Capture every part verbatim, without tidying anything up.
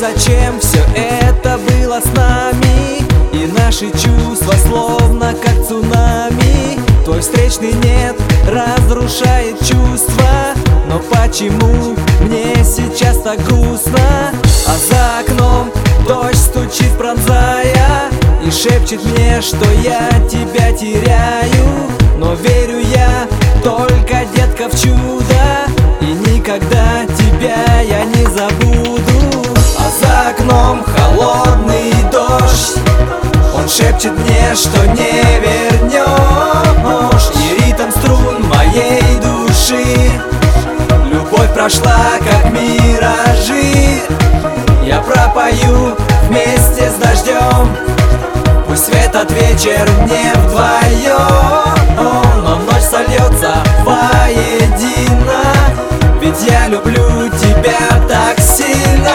зачем все это было с нами? И наши чувства словно как цунами. Твой встречный нет разрушает чувства. Но почему мне сейчас так грустно? А за окном дождь стучит, пронзая, и шепчет мне, что я тебя теряю. Но верю я только, детка, в чудо, и никогда тебя я не забуду. А за окном холодный дождь, он шепчет мне, что не вернешь. И ритм струн моей души, любовь прошла, как миражи. Я пропою вместе с дождем, пусть свет от вечер не вдвоем, но ночь сольется воедино, ведь я люблю тебя так сильно.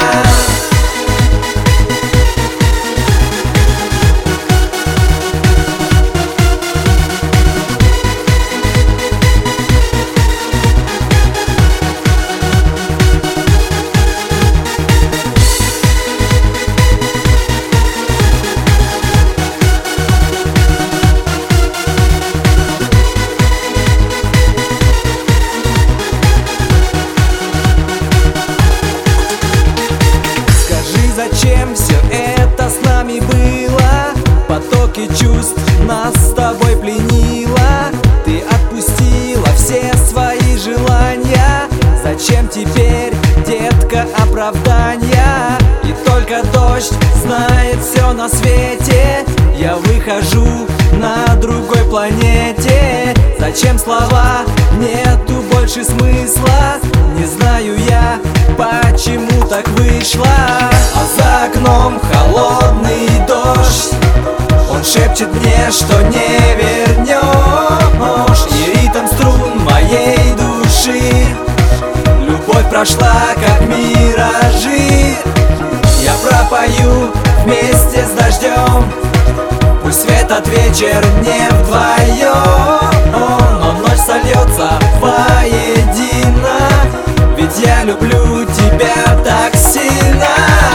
Зачем все это с нами было? Потоки чувств нас с тобой пленило. Ты отпустила все свои желания. Зачем теперь, детка, оправдания? И только дождь знает все на свете. Я выхожу на другой планете. Зачем слова? Нету больше смысла. Не знаю я, почему так вышло. А за окном холодный дождь, он шепчет мне, что не вернешь. И ритм струн моей души, любовь прошла, как миражи. Я пропою вместе с дождем, пусть свет от вечер не вдвоем, но ночь сольется воедино, ведь я люблю тебя так сильно.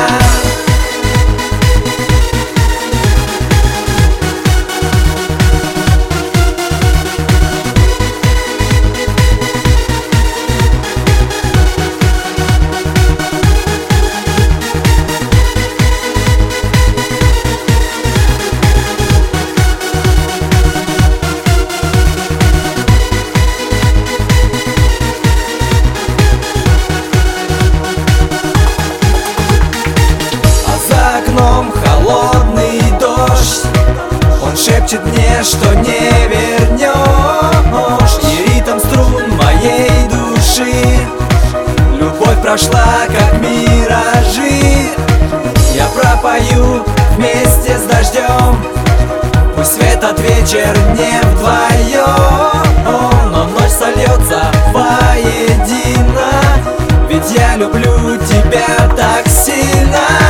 Холодный дождь, он шепчет мне, что не вернешь. И ритм струн моей души, любовь прошла, как миражи. Я пропою вместе с дождем, пусть свет от вечер не вдвоем, но ночь сольется воедино, ведь я люблю тебя так сильно.